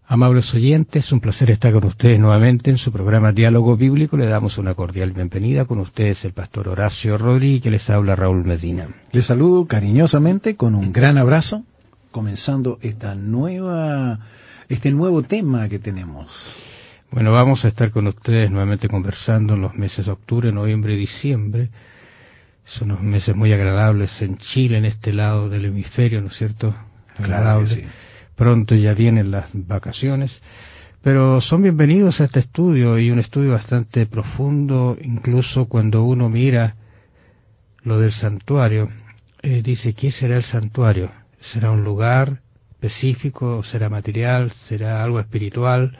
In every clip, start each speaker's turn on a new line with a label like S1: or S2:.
S1: Amables oyentes, un placer estar con ustedes nuevamente en su programa Diálogo Bíblico. Le damos una cordial bienvenida. Con ustedes el pastor Horacio Rodríguez, que les habla Raúl Medina.
S2: Les saludo cariñosamente con un gran abrazo, comenzando este nuevo tema que tenemos.
S1: Bueno, vamos a estar con ustedes nuevamente conversando en los meses de octubre, noviembre y diciembre. Son unos meses muy agradables en Chile, en este lado del hemisferio, ¿no es cierto? Agradable.
S2: Claro que sí.
S1: Pronto ya vienen las vacaciones, pero son bienvenidos a este estudio, y un estudio bastante profundo. Incluso cuando uno mira lo del santuario, dice, ¿qué será el santuario? ¿Será un lugar específico? ¿Será material? ¿Será algo espiritual?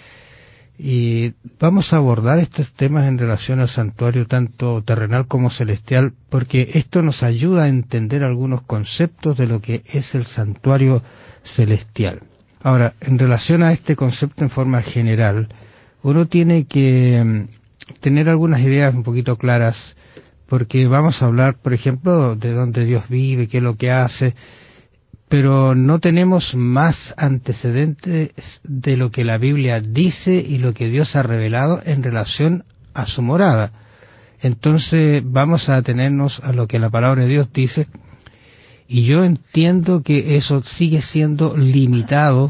S1: Y vamos a abordar estos temas en relación al santuario, tanto terrenal como celestial, porque esto nos ayuda a entender algunos conceptos de lo que es el santuario celestial. Ahora, en relación a este concepto en forma general, uno tiene que tener algunas ideas un poquito claras, porque vamos a hablar, por ejemplo, de dónde Dios vive, qué es lo que hace, pero no tenemos más antecedentes de lo que la Biblia dice y lo que Dios ha revelado en relación a su morada. Entonces vamos a atenernos a lo que la palabra de Dios dice, y yo entiendo que eso sigue siendo limitado,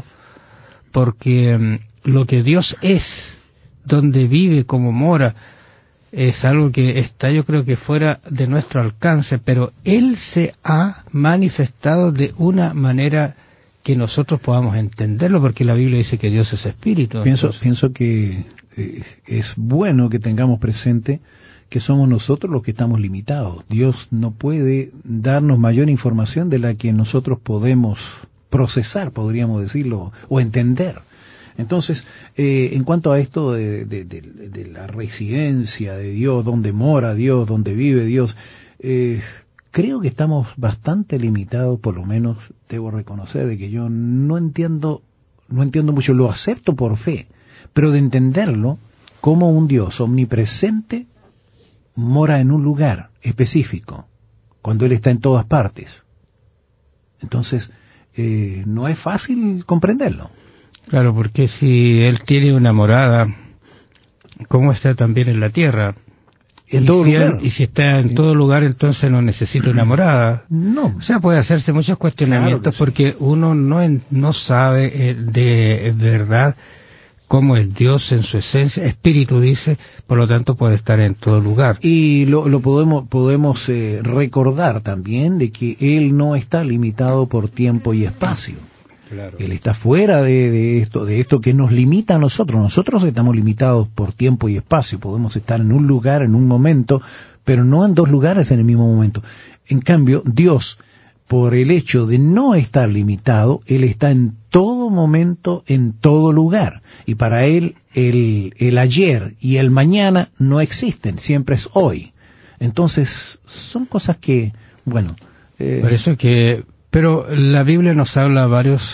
S1: porque lo que Dios es, donde vive, como mora, es algo que está, yo creo, que fuera de nuestro alcance, pero Él se ha manifestado de una manera que nosotros podamos entenderlo, porque la Biblia dice que Dios es espíritu.
S2: Pienso que es bueno que tengamos presente que somos nosotros los que estamos limitados. Dios no puede darnos mayor información de la que nosotros podemos procesar, podríamos decirlo, o entender. Entonces, en cuanto a esto de la residencia de Dios, donde mora Dios, donde vive Dios, creo que estamos bastante limitados. Por lo menos debo reconocer de que yo no entiendo mucho, lo acepto por fe, pero de entenderlo como un Dios omnipresente mora en un lugar específico, cuando Él está en todas partes. Entonces, no es fácil comprenderlo.
S1: Claro, porque si Él tiene una morada, ¿cómo está también en la tierra?
S2: En todo lugar.
S1: Y si está en todo lugar, entonces no necesita una morada.
S2: No.
S1: O sea, puede hacerse muchos cuestionamientos,
S2: Claro que sí.
S1: porque uno no sabe de verdad cómo es Dios en su esencia. Espíritu dice, por lo tanto puede estar en todo lugar.
S2: Y lo podemos recordar también de que Él no está limitado por tiempo y espacio.
S1: Claro.
S2: Él está fuera de esto que nos limita a nosotros. Nosotros estamos limitados por tiempo y espacio. Podemos estar en un lugar, en un momento, pero no en dos lugares en el mismo momento. En cambio, Dios, por el hecho de no estar limitado, Él está en todo momento, en todo lugar. Y para Él, el ayer y el mañana no existen, siempre es hoy. Entonces, son cosas que, bueno...
S1: Por eso que... Pero la Biblia nos habla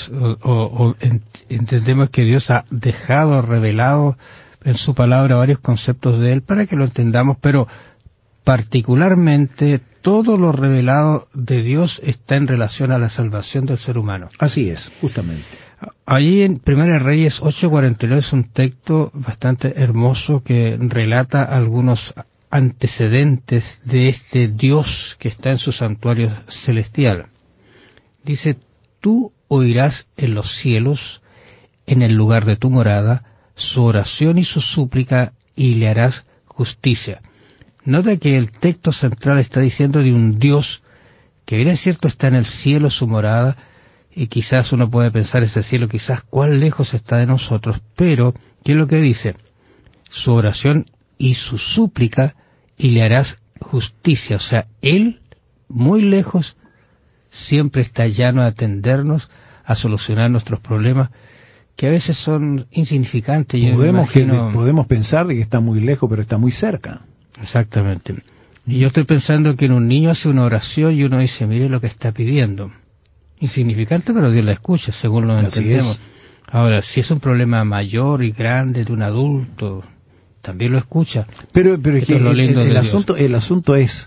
S1: entendemos que Dios ha dejado revelado en su palabra varios conceptos de Él para que lo entendamos, pero particularmente todo lo revelado de Dios está en relación a la salvación del ser humano.
S2: Así es, justamente.
S1: Allí en 1 Reyes 8:49 es un texto bastante hermoso que relata algunos antecedentes de este Dios que está en su santuario celestial. Dice, tú oirás en los cielos, en el lugar de tu morada, su oración y su súplica, y le harás justicia. Nota que el texto central está diciendo de un Dios que bien es cierto está en el cielo su morada, y quizás uno puede pensar ese cielo, quizás cuán lejos está de nosotros, pero, ¿qué es lo que dice? Su oración y su súplica, y le harás justicia. O sea, Él, muy lejos, siempre está llano a atendernos, a solucionar nuestros problemas, que a veces son insignificantes.
S2: Podemos pensar de que está muy lejos, pero está muy cerca.
S1: Exactamente. Y yo estoy pensando que en un niño hace una oración y uno dice, mire lo que está pidiendo. Insignificante, pero Dios la escucha, según lo entendemos. Ahora, si es un problema mayor y grande de un adulto, también lo escucha.
S2: Pero es que el asunto es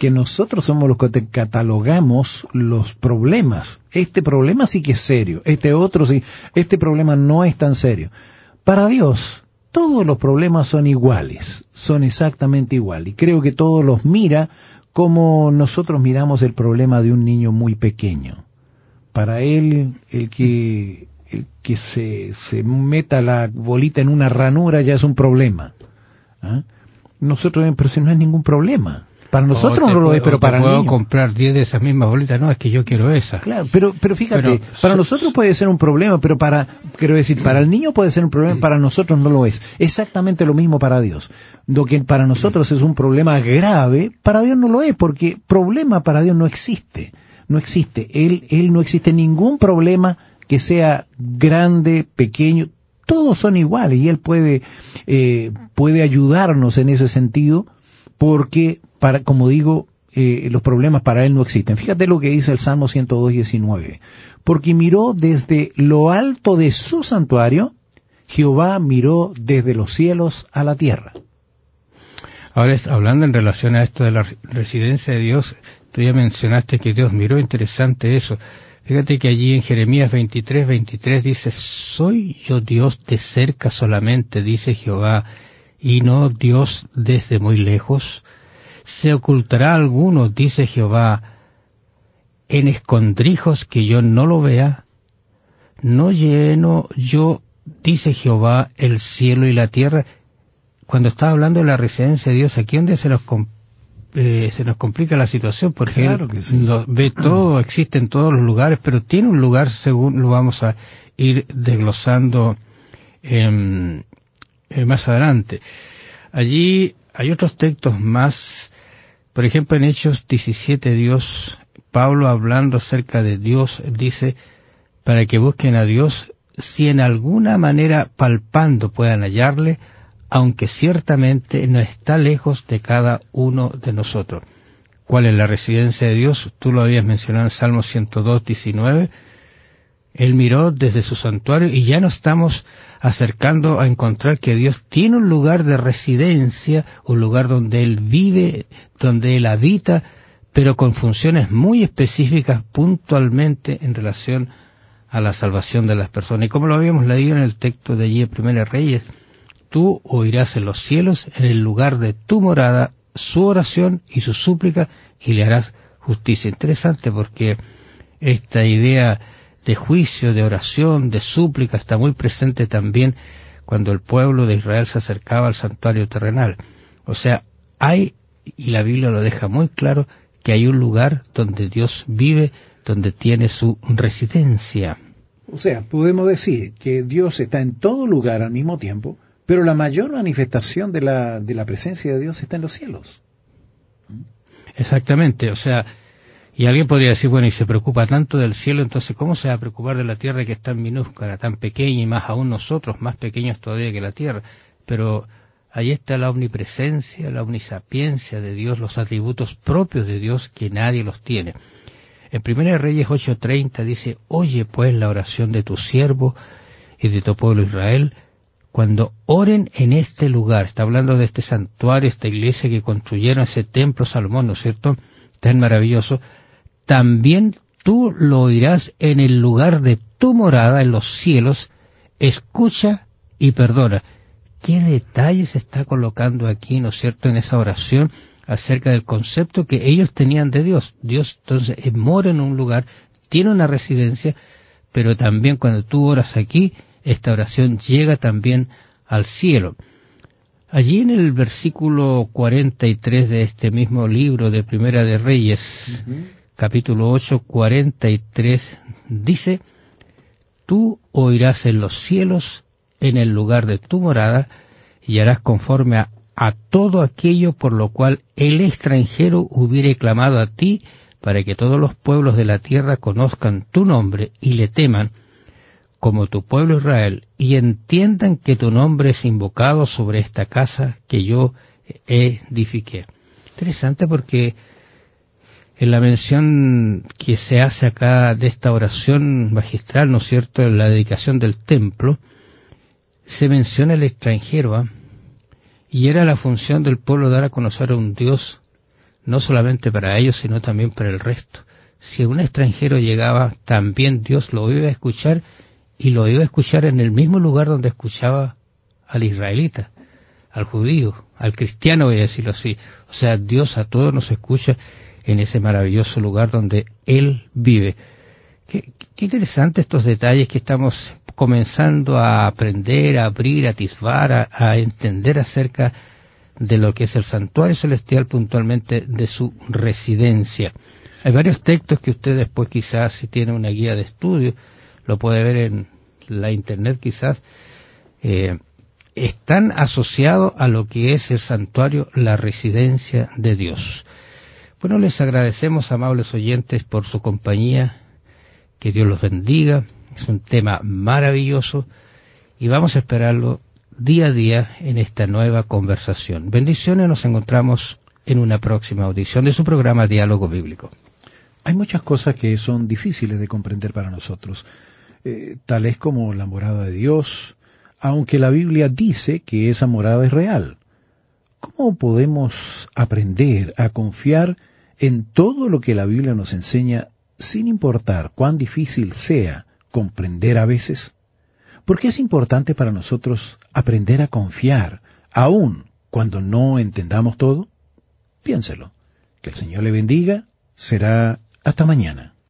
S2: que nosotros somos los que catalogamos los problemas. Este problema sí que es serio, este otro sí, este problema no es tan serio. Para Dios, todos los problemas son iguales, son exactamente iguales. Y creo que todos los mira como nosotros miramos el problema de un niño muy pequeño. Para él, el que se meta la bolita en una ranura ya es un problema. ¿Ah? Nosotros, pero si no es ningún problema. Para nosotros no lo es, pero para el niño.
S1: Puedo comprar 10 de esas mismas bolitas, no, es que yo quiero esa.
S2: Claro, pero fíjate, para nosotros puede ser un problema, pero para el niño puede ser un problema, para nosotros no lo es. Exactamente lo mismo para Dios. Lo que para nosotros es un problema grave, para Dios no lo es, porque problema para Dios no existe. No existe. Él no existe ningún problema que sea grande, pequeño, todos son iguales y Él puede ayudarnos en ese sentido, porque, como digo, los problemas para Él no existen. Fíjate lo que dice el Salmo 102:19. Porque miró desde lo alto de su santuario, Jehová miró desde los cielos a la tierra.
S1: Ahora, hablando en relación a esto de la residencia de Dios, tú ya mencionaste que Dios miró, interesante eso. Fíjate que allí en Jeremías 23:23 dice, ¿soy yo Dios de cerca solamente, dice Jehová, y no Dios desde muy lejos? ¿Se ocultará alguno, dice Jehová, en escondrijos que yo no lo vea? ¿No lleno yo, dice Jehová, el cielo y la tierra? Cuando está hablando de la residencia de Dios, aquí donde se nos complica la situación, porque claro Él sí lo ve todo, existe en todos los lugares, pero tiene un lugar, según lo vamos a ir desglosando más adelante. Allí hay otros textos más, por ejemplo en Hechos 17, Pablo hablando acerca de Dios, dice, para que busquen a Dios, si en alguna manera palpando puedan hallarle, aunque ciertamente no está lejos de cada uno de nosotros. ¿Cuál es la residencia de Dios? Tú lo habías mencionado en Salmo 102:19. Él miró desde su santuario y ya nos estamos acercando a encontrar que Dios tiene un lugar de residencia, un lugar donde Él vive, donde Él habita, pero con funciones muy específicas puntualmente en relación a la salvación de las personas. Y como lo habíamos leído en el texto de allí en Primera Reyes, tú oirás en los cielos, en el lugar de tu morada, su oración y su súplica, y le harás justicia. Interesante porque esta idea de juicio, de oración, de súplica, está muy presente también cuando el pueblo de Israel se acercaba al santuario terrenal. O sea, hay, y la Biblia lo deja muy claro, que hay un lugar donde Dios vive, donde tiene su residencia.
S2: O sea, podemos decir que Dios está en todo lugar al mismo tiempo, pero la mayor manifestación de la presencia de Dios está en los cielos.
S1: Exactamente, o sea, y alguien podría decir, bueno, y se preocupa tanto del cielo, entonces ¿cómo se va a preocupar de la tierra que es tan minúscula, tan pequeña, y más aún nosotros, más pequeños todavía que la tierra? Pero ahí está la omnipresencia, la omnisapiencia de Dios, los atributos propios de Dios que nadie los tiene. En 1 Reyes 8:30 dice, oye pues la oración de tu siervo y de tu pueblo Israel, cuando oren en este lugar. Está hablando de este santuario, esta iglesia que construyeron, ese templo Salomón, ¿no es cierto?, tan maravilloso. También tú lo oirás en el lugar de tu morada, en los cielos. Escucha y perdona. ¿Qué detalles está colocando aquí, ¿no es cierto?, en esa oración acerca del concepto que ellos tenían de Dios? Dios, entonces, mora en un lugar, tiene una residencia, pero también cuando tú oras aquí, esta oración llega también al cielo. Allí en el versículo 43 de este mismo libro de Primera de Reyes, capítulo 8, 43, dice, tú oirás en los cielos, en el lugar de tu morada, y harás conforme a todo aquello por lo cual el extranjero hubiere clamado a ti, para que todos los pueblos de la tierra conozcan tu nombre y le teman, como tu pueblo Israel, y entiendan que tu nombre es invocado sobre esta casa que yo edifiqué. Interesante porque en la mención que se hace acá de esta oración magistral, ¿no es cierto?, en la dedicación del templo, se menciona el extranjero, y era la función del pueblo dar a conocer a un Dios no solamente para ellos, sino también para el resto. Si un extranjero llegaba, también Dios lo iba a escuchar, y lo iba a escuchar en el mismo lugar donde escuchaba al israelita, al judío, al cristiano, voy a decirlo así. O sea, Dios a todos nos escucha en ese maravilloso lugar donde Él vive. Qué interesante estos detalles que estamos comenzando a aprender, a abrir, a atisbar, a entender acerca de lo que es el santuario celestial, puntualmente de su residencia. Hay varios textos que usted después quizás, si tiene una guía de estudio, lo puede ver en la internet quizás, están asociados a lo que es el santuario, la residencia de Dios. Bueno, les agradecemos, amables oyentes, por su compañía. Que Dios los bendiga. Es un tema maravilloso y vamos a esperarlo día a día en esta nueva conversación. Bendiciones, nos encontramos en una próxima audición de su programa Diálogo Bíblico.
S2: Hay muchas cosas que son difíciles de comprender para nosotros, tales como la morada de Dios, aunque la Biblia dice que esa morada es real. ¿Cómo podemos aprender a confiar en todo lo que la Biblia nos enseña sin importar cuán difícil sea comprender a veces? ¿Por qué es importante para nosotros aprender a confiar, aun cuando no entendamos todo? Piénselo. Que el Señor le bendiga. Será hasta mañana.